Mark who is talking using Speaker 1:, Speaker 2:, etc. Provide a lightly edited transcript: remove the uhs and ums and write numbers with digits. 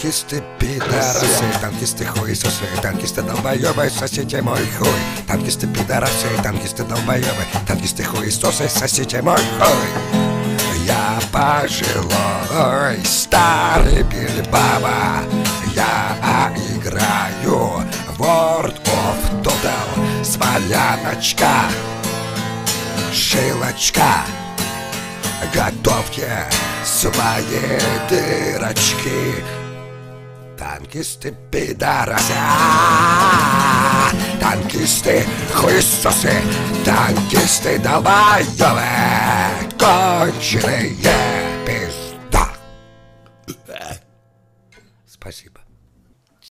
Speaker 1: Танкисты пидорасы, танкисты хуесосы, танкисты долбоёбы, сосите мой хуй. Танкисты пидорасы, танкисты долбоёбы, танкисты хуесосы, сосите мой хуй. Я пожилой старый бильбаба, я играю World of Total. Смоляночка, шилочка, готовьте свои дырочки. Танкисты пидорасы, танкисты хуесосы, танкисты долбоёбы, конченые пизда. Спасибо.